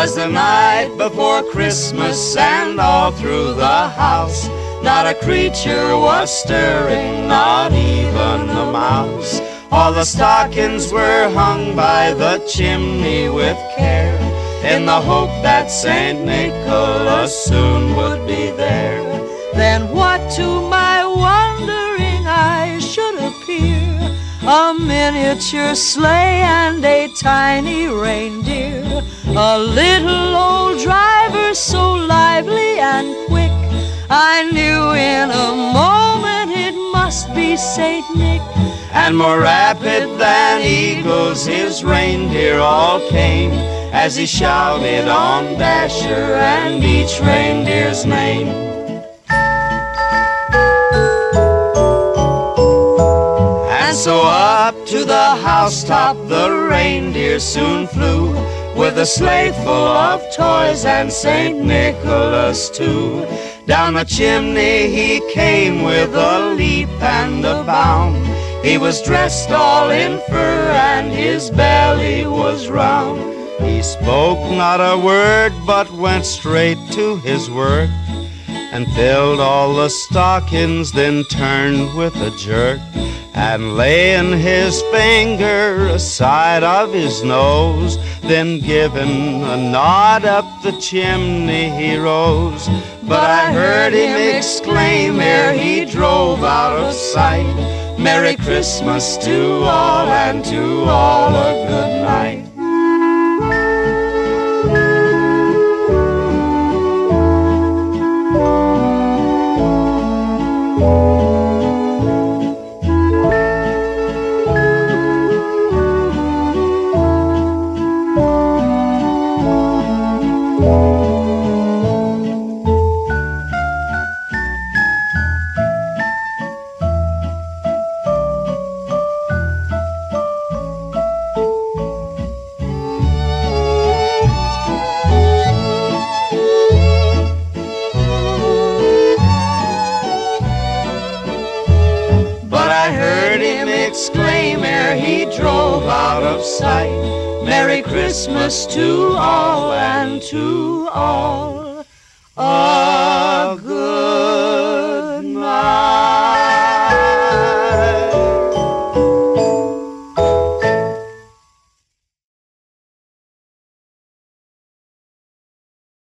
'Twas the night before Christmas, and all through the house not a creature was stirring, not even a mouse. All the stockings were hung by the chimney with care, in the hope that St. Nicholas soon would be there. Then what to my wondering eyes should appear? A miniature sleigh and a tiny reindeer, a little old driver so lively and quick, I knew in a moment it must be St. Nick. And more rapid than eagles his reindeer all came, as he shouted on Dasher and each reindeer's name. And so up to the housetop the reindeer soon flew, with a sleigh full of toys and St. Nicholas too. Down the chimney he came with a leap and a bound. He was dressed all in fur and his belly was round. He spoke not a word but went straight to his work, and filled all the stockings, then turned with a jerk, and laying his finger aside of his nose, then giving a nod up the chimney he rose. But I heard him exclaim ere he drove out of sight, Merry Christmas to all, and to all a good night. Exclaim ere he drove out of sight, Merry Christmas to all, and to all